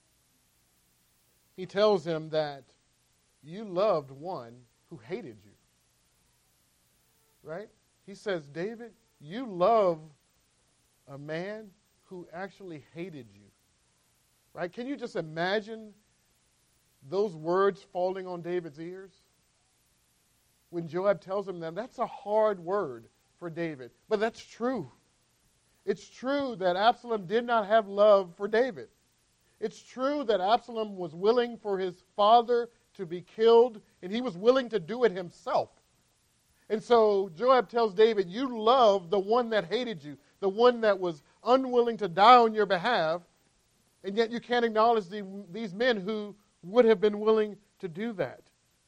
He tells him that you loved one who hated you. Right? He says, David, you love a man who actually hated you. Right? Can you just imagine those words falling on David's ears? When Joab tells him that, that's a hard word for David. But that's true. It's true that Absalom did not have love for David. It's true that Absalom was willing for his father to be killed, and he was willing to do it himself. And so Joab tells David, you love the one that hated you, the one that was unwilling to die on your behalf, and yet you can't acknowledge these men who would have been willing to do that.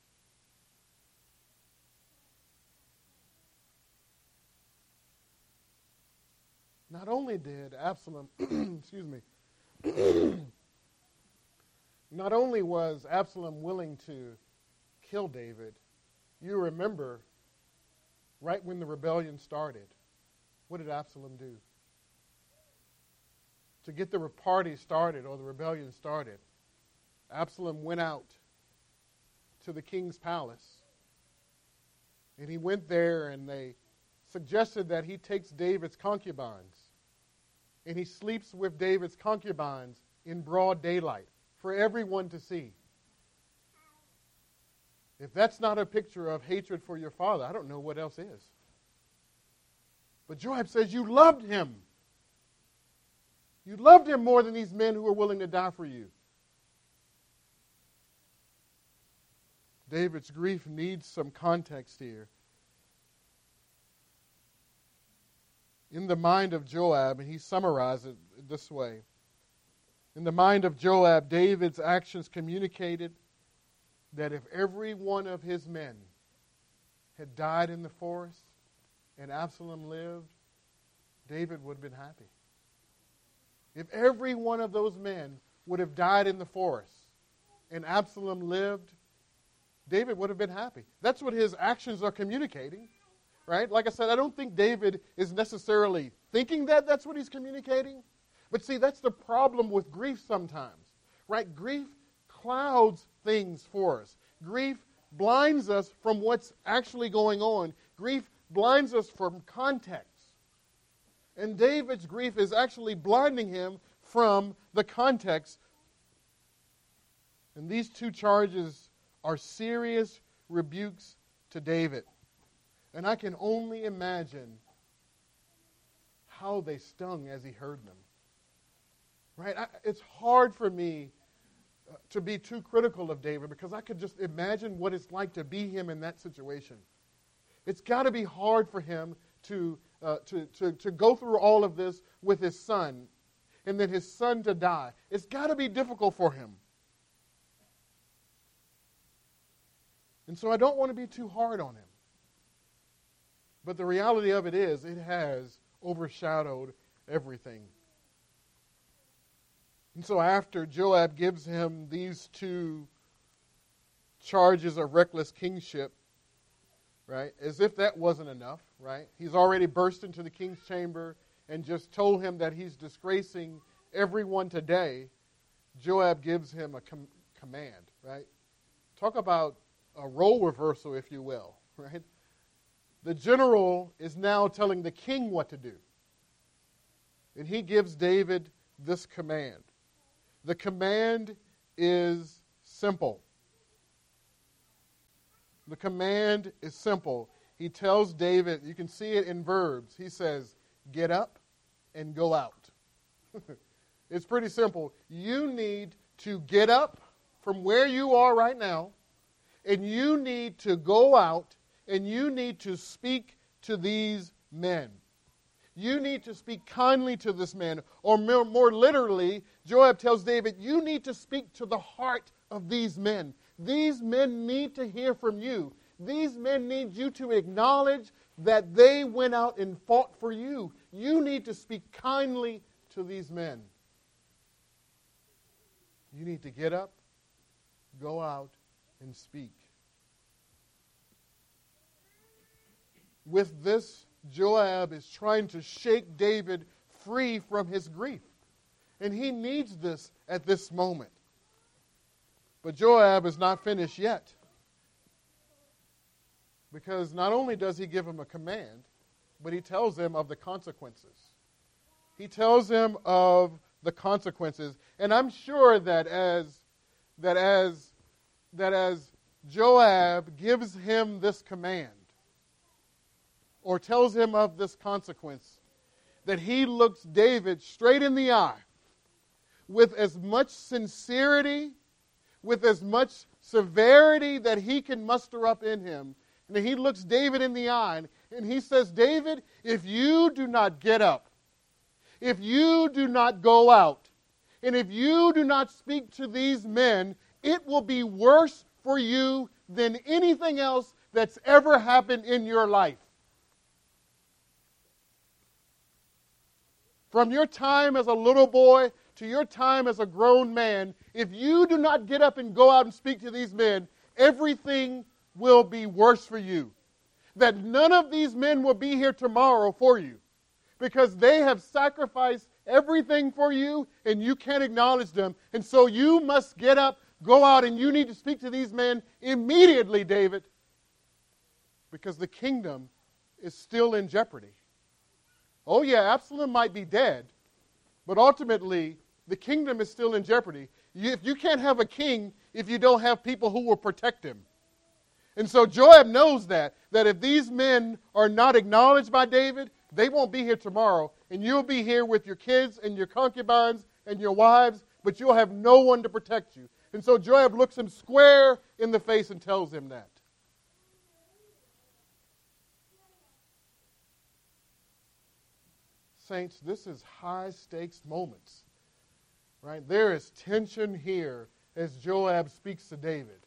Not only did Absalom, not only was Absalom willing to kill David, you remember right when the rebellion started, what did Absalom do? To get the party started or the rebellion started, Absalom went out to the king's palace. And he went there and they suggested that he takes David's concubines. And he sleeps with David's concubines in broad daylight for everyone to see. If that's not a picture of hatred for your father, I don't know what else is. But Joab says you loved him. You loved him more than these men who were willing to die for you. David's grief needs some context here. In the mind of Joab, and he summarized it this way. In the mind of Joab, David's actions communicated that if every one of his men had died in the forest and Absalom lived, David would have been happy. If every one of those men would have died in the forest and Absalom lived, David would have been happy. That's what his actions are communicating, right? Like I said, I don't think David is necessarily thinking that that's what he's communicating. But see, that's the problem with grief sometimes, right? Grief clouds things for us. Grief blinds us from what's actually going on. Grief blinds us from context. And David's grief is actually blinding him from the context. And these two charges are serious rebukes to David. And I can only imagine how they stung as he heard them. Right? It's hard for me to be too critical of David because I could just imagine what it's like to be him in that situation. It's got to be hard for him to go through all of this with his son and then his son to die. It's got to be difficult for him. And so I don't want to be too hard on him. But the reality of it is, it has overshadowed everything. And so after Joab gives him these two charges of reckless kingship, right, as if that wasn't enough, right? He's already burst into the king's chamber and just told him that he's disgracing everyone today. Joab gives him a command, right? Talk about a role reversal, if you will, right? The general is now telling the king what to do. And he gives David this command. The command is simple. The command is simple. He tells David, you can see it in verbs. He says, get up and go out. It's pretty simple. You need to get up from where you are right now, and you need to go out, and you need to speak to these men. You need to speak kindly to this man. Or more literally, Joab tells David, you need to speak to the heart of these men. These men need to hear from you. These men need you to acknowledge that they went out and fought for you. You need to speak kindly to these men. You need to get up, go out, and speak. With this, Joab is trying to shake David free from his grief. And he needs this at this moment. But Joab is not finished yet. Because not only does he give him a command, but he tells him of the consequences. He tells him of the consequences. And I'm sure that as Joab gives him this command, or tells him of this consequence, that he looks David straight in the eye with as much sincerity, with as much severity that he can muster up in him. And he looks David in the eye and he says, David, if you do not get up, if you do not go out, and if you do not speak to these men, it will be worse for you than anything else that's ever happened in your life. From your time as a little boy to your time as a grown man, if you do not get up and go out and speak to these men, everything will be worse for you. That none of these men will be here tomorrow for you because they have sacrificed everything for you and you can't acknowledge them. And so you must get up, go out, and you need to speak to these men immediately, David, because the kingdom is still in jeopardy. Oh yeah, Absalom might be dead, but ultimately the kingdom is still in jeopardy. If you can't have a king if you don't have people who will protect him. And so Joab knows that if these men are not acknowledged by David, they won't be here tomorrow, and you'll be here with your kids and your concubines and your wives, but you'll have no one to protect you. And so Joab looks him square in the face and tells him that. Saints, this is high-stakes moments, right? There is tension here as Joab speaks to David.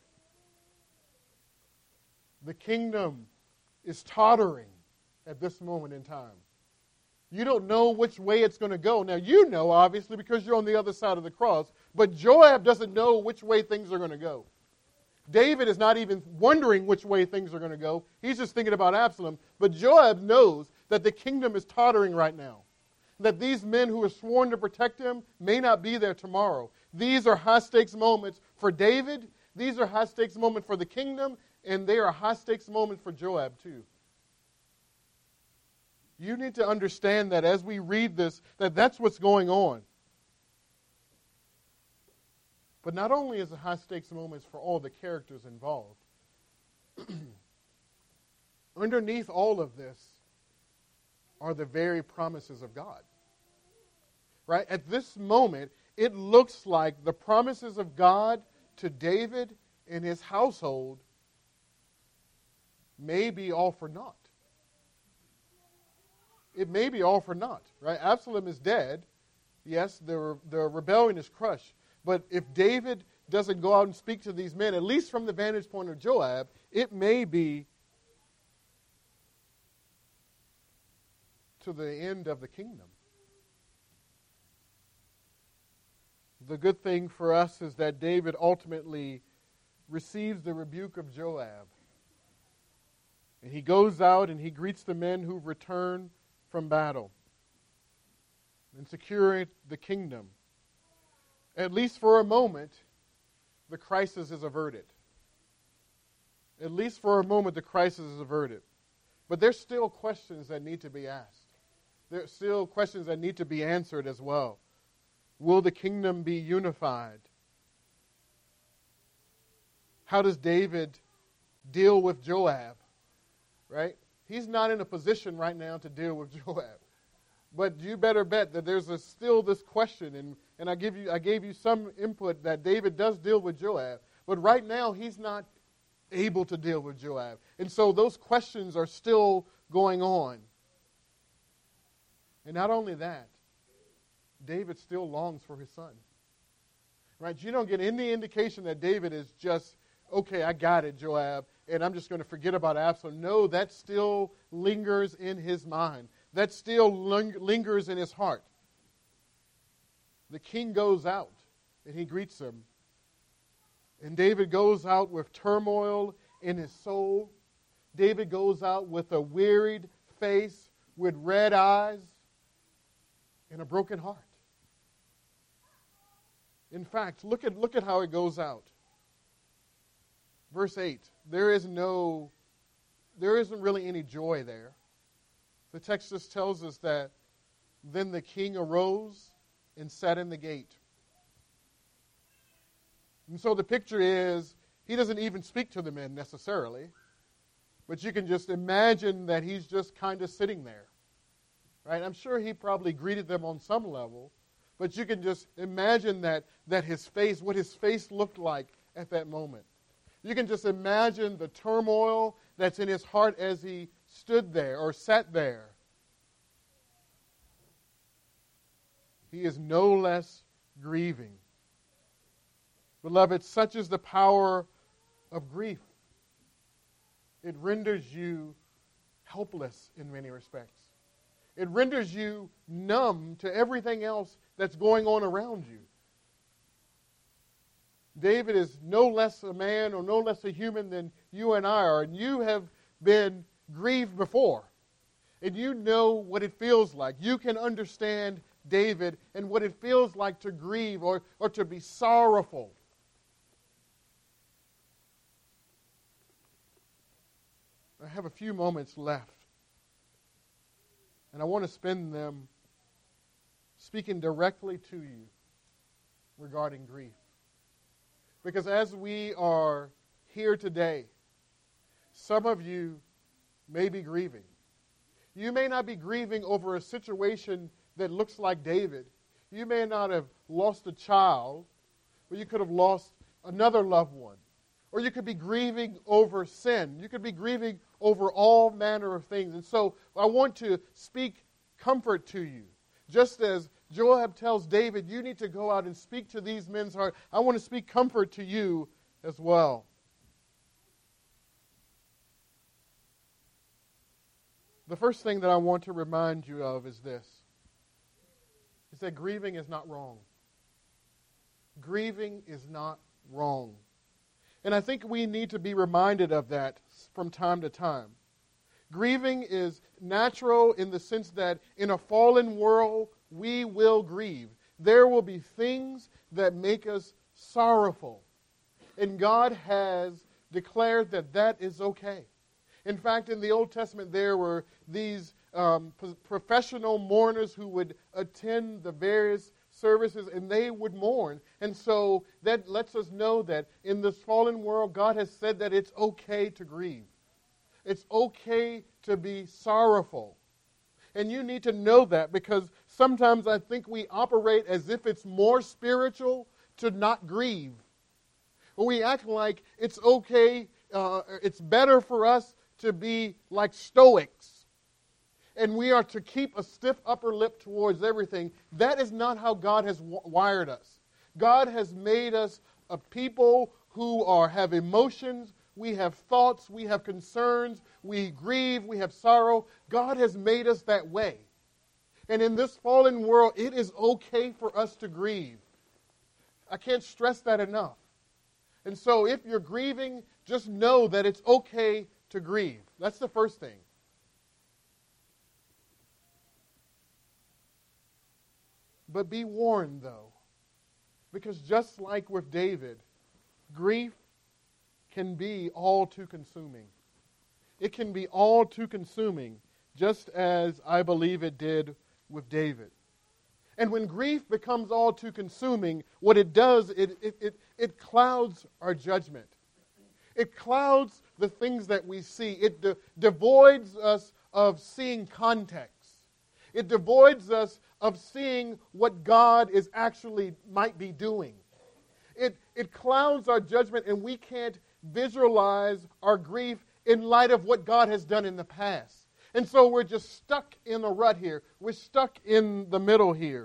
The kingdom is tottering at this moment in time. You don't know which way it's going to go. Now, you know, obviously, because you're on the other side of the cross, but Joab doesn't know which way things are going to go. David is not even wondering which way things are going to go. He's just thinking about Absalom. But Joab knows that the kingdom is tottering right now. That these men who are sworn to protect him may not be there tomorrow. These are high-stakes moments for David. These are high-stakes moments for the kingdom. And they are high-stakes moments for Joab too. You need to understand that as we read this, that's what's going on. But not only is it high-stakes moments for all the characters involved, underneath all of this are the very promises of God. Right? At this moment, it looks like the promises of God to David and his household may be all for naught. It may be all for naught, right? Absalom is dead. Yes, the rebellion is crushed. But if David doesn't go out and speak to these men, at least from the vantage point of Joab, it may be to the end of the kingdom. The good thing for us is that David ultimately receives the rebuke of Joab. And he goes out and he greets the men who've returned from battle and securing the kingdom. At least for a moment, the crisis is averted. At least for a moment, the crisis is averted. But there's still questions that need to be asked. There are still questions that need to be answered as well. Will the kingdom be unified? How does David deal with Joab? Right? He's not in a position right now to deal with Joab. But you better bet that there's still this question, and I gave you some input that David does deal with Joab, but right now he's not able to deal with Joab. And so those questions are still going on. And not only that, David still longs for his son. Right? You don't get any indication that David is just, okay, I got it, Joab, and I'm just going to forget about Absalom. No, that still lingers in his mind. That still lingers in his heart. The king goes out, and he greets him. And David goes out with turmoil in his soul. David goes out with a wearied face, with red eyes, and a broken heart. In fact, look at how it goes out. Verse 8, there isn't really any joy there. The text just tells us that then the king arose and sat in the gate. And so the picture is, he doesn't even speak to the men necessarily, but you can just imagine that he's just kind of sitting there. Right? I'm sure he probably greeted them on some level, but you can just imagine that his face, what his face looked like at that moment. You can just imagine the turmoil that's in his heart as he stood there or sat there. He is no less grieving. Beloved, such is the power of grief. It renders you helpless in many respects. It renders you numb to everything else that's going on around you. David is no less a man or no less a human than you and I are. And you have been grieved before. And you know what it feels like. You can understand David and what it feels like to grieve or to be sorrowful. I have a few moments left. And I want to spend them speaking directly to you regarding grief. Because as we are here today, some of you may be grieving. You may not be grieving over a situation that looks like David. You may not have lost a child, but you could have lost another loved one. Or you could be grieving over sin. You could be grieving over all manner of things. And so I want to speak comfort to you. Just as Joab tells David, you need to go out and speak to these men's heart. I want to speak comfort to you as well. The first thing that I want to remind you of is this. Is that grieving is not wrong. Grieving is not wrong. And I think we need to be reminded of that from time to time. Grieving is natural in the sense that in a fallen world, we will grieve. There will be things that make us sorrowful. And God has declared that that is okay. In fact, in the Old Testament, there were these professional mourners who would attend the various services, and they would mourn. And so that lets us know that in this fallen world, God has said that it's okay to grieve. It's okay to be sorrowful. And you need to know that, because sometimes I think we operate as if it's more spiritual to not grieve. Or we act like it's okay, it's better for us to be like Stoics. And we are to keep a stiff upper lip towards everything. That is not how God has wired us. God has made us a people who have emotions, we have thoughts, we have concerns, we grieve, we have sorrow. God has made us that way. And in this fallen world, it is okay for us to grieve. I can't stress that enough. And so if you're grieving, just know that it's okay to grieve. That's the first thing. But be warned, though, because just like with David, grief can be all too consuming. It can be all too consuming. just as I believe it did with David. And when grief becomes all too consuming, what it does, it clouds our judgment. It clouds the things that we see. It devoids us of seeing context. It devoids us of seeing what God is actually might be doing. It clouds our judgment, and we can't visualize our grief in light of what God has done in the past. And so we're just stuck in a rut here. We're stuck in the middle here.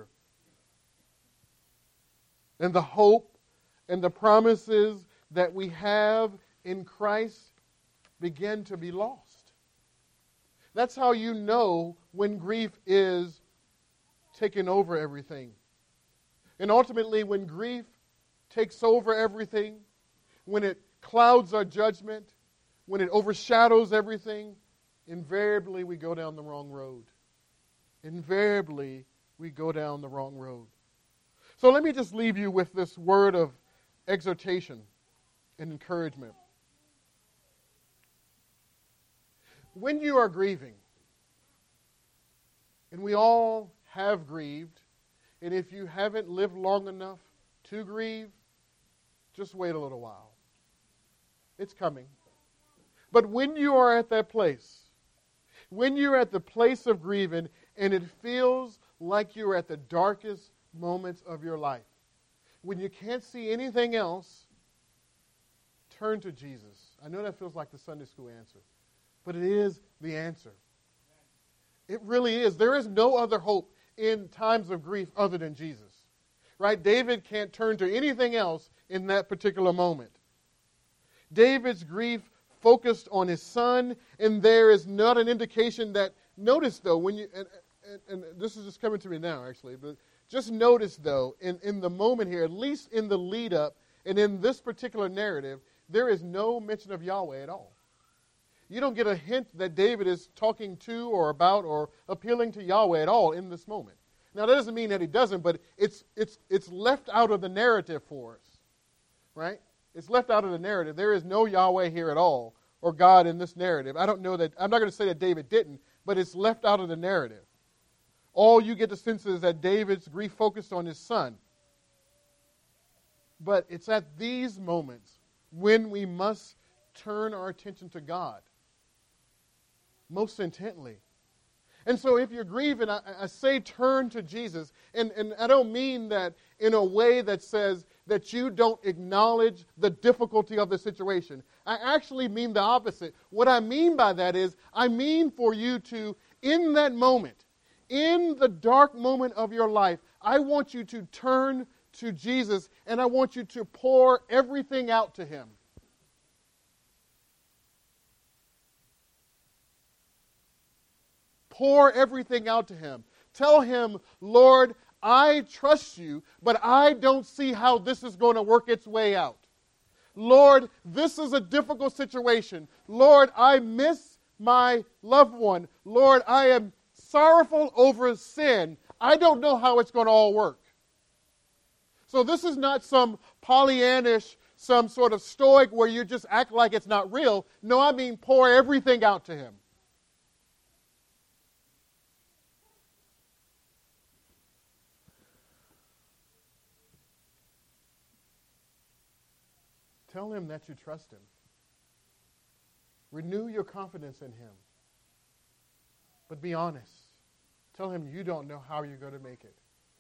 And the hope and the promises that we have in Christ begin to be lost. That's how you know when grief is taking over everything. And ultimately, when grief takes over everything, when it clouds our judgment, when it overshadows everything, invariably we go down the wrong road. Invariably we go down the wrong road. So let me just leave you with this word of exhortation and encouragement. When you are grieving, and we all have grieved, and if you haven't lived long enough to grieve, just wait a little while. It's coming. But when you are at that place, when you're at the place of grieving and it feels like you're at the darkest moments of your life, when you can't see anything else, turn to Jesus. I know that feels like the Sunday school answer, but it is the answer. It really is. There is no other hope in times of grief other than Jesus. Right? David can't turn to anything else in that particular moment. David's grief focused on his son, and there is not an indication that, notice though, when you, and this is just coming to me now actually, but just notice though, in the moment here, at least in the lead up, and in this particular narrative, there is no mention of Yahweh at all. You don't get a hint that David is talking to or about or appealing to Yahweh at all in this moment. Now that doesn't mean that he doesn't, but it's left out of the narrative for us, right? It's left out of the narrative. There is no Yahweh here at all, or God in this narrative. I don't know that, I'm not going to say that David didn't, but it's left out of the narrative. All you get the sense is that David's grief focused on his son. But it's at these moments when we must turn our attention to God most intently. And so if you're grieving, I say turn to Jesus. And I don't mean that in a way that says that you don't acknowledge the difficulty of the situation. I actually mean the opposite. What I mean by that is, I mean for you to, in that moment, in the dark moment of your life, I want you to turn to Jesus and I want you to pour everything out to Him. Pour everything out to Him. Tell Him, Lord, I trust you, but I don't see how this is going to work its way out. Lord, this is a difficult situation. Lord, I miss my loved one. Lord, I am sorrowful over sin. I don't know how it's going to all work. So this is not some Pollyannish, some sort of stoic where you just act like it's not real. No, I mean pour everything out to Him. Tell Him that you trust Him. Renew your confidence in Him. But be honest. Tell Him you don't know how you're going to make it.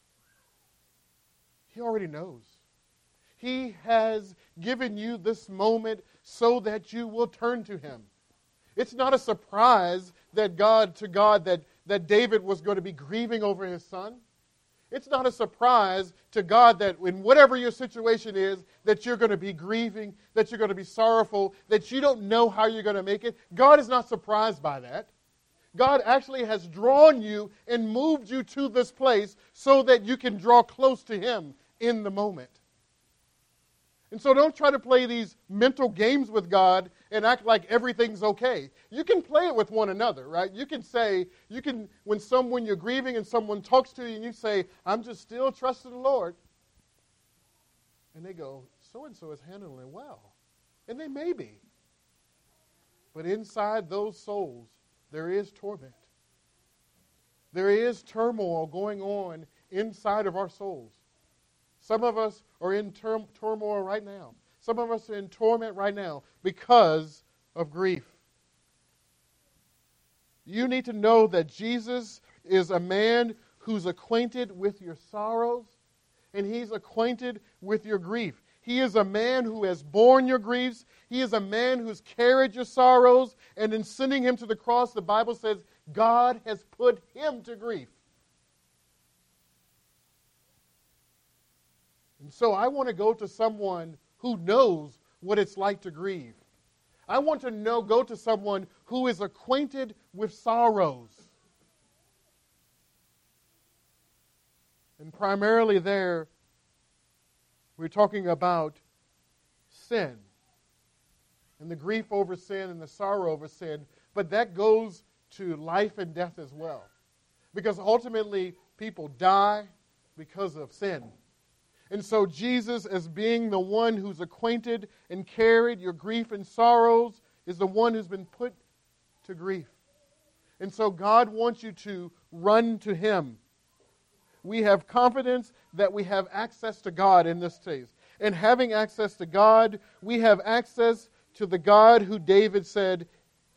He already knows. He has given you this moment so that you will turn to Him. It's not a surprise that that David was going to be grieving over his son. It's not a surprise to God that in whatever your situation is, that you're going to be grieving, that you're going to be sorrowful, that you don't know how you're going to make it. God is not surprised by that. God actually has drawn you and moved you to this place so that you can draw close to Him in the moment. And so don't try to play these mental games with God and act like everything's okay. You can play it with one another, right? You can say, when you're grieving and someone talks to you and you say, I'm just still trusting the Lord. And they go, so-and-so is handling it well. And they may be. But inside those souls, there is torment. There is turmoil going on inside of our souls. Some of us are in turmoil right now. Some of us are in torment right now because of grief. You need to know that Jesus is a man who's acquainted with your sorrows, and he's acquainted with your grief. He is a man who has borne your griefs. He is a man who's carried your sorrows, and in sending him to the cross, the Bible says God has put him to grief. And so I want to go to someone who knows what it's like to grieve. I want to go to someone who is acquainted with sorrows. And primarily there, we're talking about sin and the grief over sin and the sorrow over sin, but that goes to life and death as well. Because ultimately, people die because of sin. And so Jesus, as being the one who's acquainted and carried your grief and sorrows, is the one who's been put to grief. And so God wants you to run to him. We have confidence that we have access to God in this case. And having access to God, we have access to the God who David said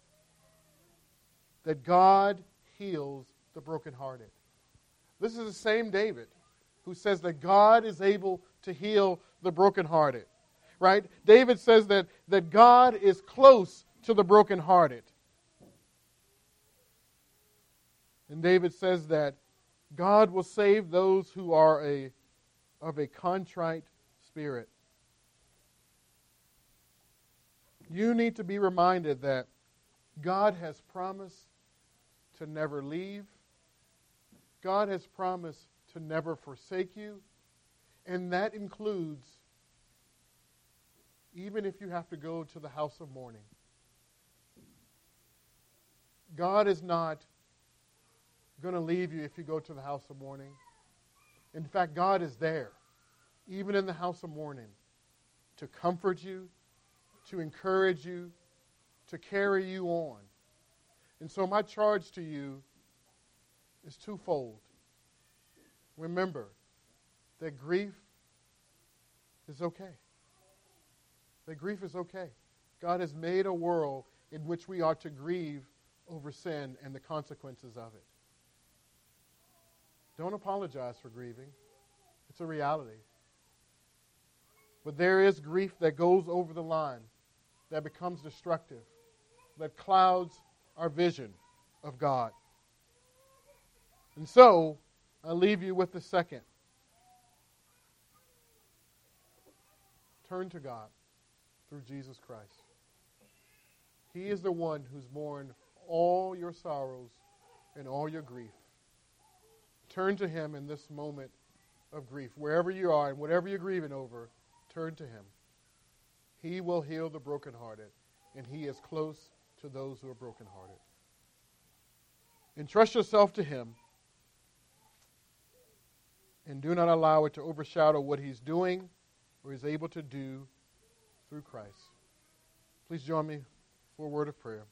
that God heals the brokenhearted. This is the same David who says that God is able to heal the brokenhearted. Right? David says that God is close to the brokenhearted. And David says that God will save those who are of a contrite spirit. You need to be reminded that God has promised to never leave. God has promised to never forsake you. And that includes even if you have to go to the house of mourning. God is not going to leave you if you go to the house of mourning. In fact, God is there, even in the house of mourning, to comfort you, to encourage you, to carry you on. And so my charge to you is twofold. Remember that grief is okay. That grief is okay. God has made a world in which we are to grieve over sin and the consequences of it. Don't apologize for grieving. It's a reality. But there is grief that goes over the line, that becomes destructive, that clouds our vision of God. And so, I leave you with the second. Turn to God through Jesus Christ. He is the one who's borne all your sorrows and all your grief. Turn to him in this moment of grief. Wherever you are and whatever you're grieving over, turn to him. He will heal the brokenhearted, and he is close to those who are brokenhearted. Entrust yourself to him, and do not allow it to overshadow what he's doing or is able to do through Christ. Please join me for a word of prayer.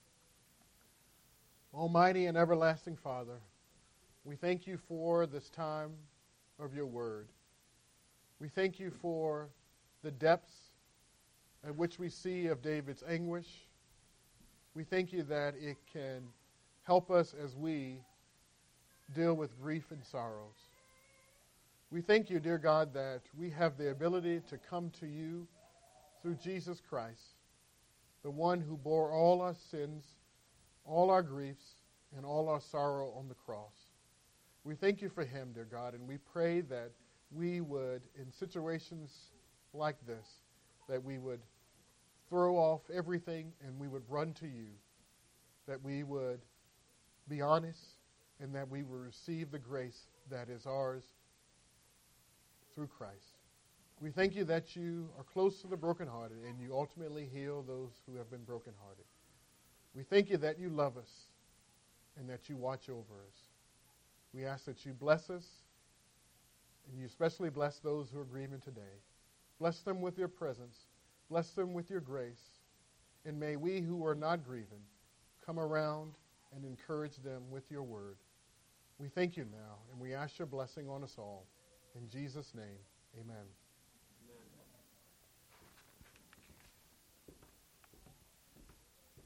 Almighty and everlasting Father, we thank you for this time of your word. We thank you for the depths at which we see of David's anguish. We thank you that it can help us as we deal with grief and sorrows. We thank you, dear God, that we have the ability to come to you through Jesus Christ, the one who bore all our sins, all our griefs, and all our sorrow on the cross. We thank you for him, dear God, and we pray that we would, in situations like this, that we would throw off everything and we would run to you, that we would be honest, and that we will receive the grace that is ours through Christ. We thank you that you are close to the brokenhearted and you ultimately heal those who have been brokenhearted. We thank you that you love us and that you watch over us. We ask that you bless us, and you especially bless those who are grieving today. Bless them with your presence. Bless them with your grace. And may we who are not grieving come around and encourage them with your word. We thank you now, and we ask your blessing on us all. In Jesus' name, amen.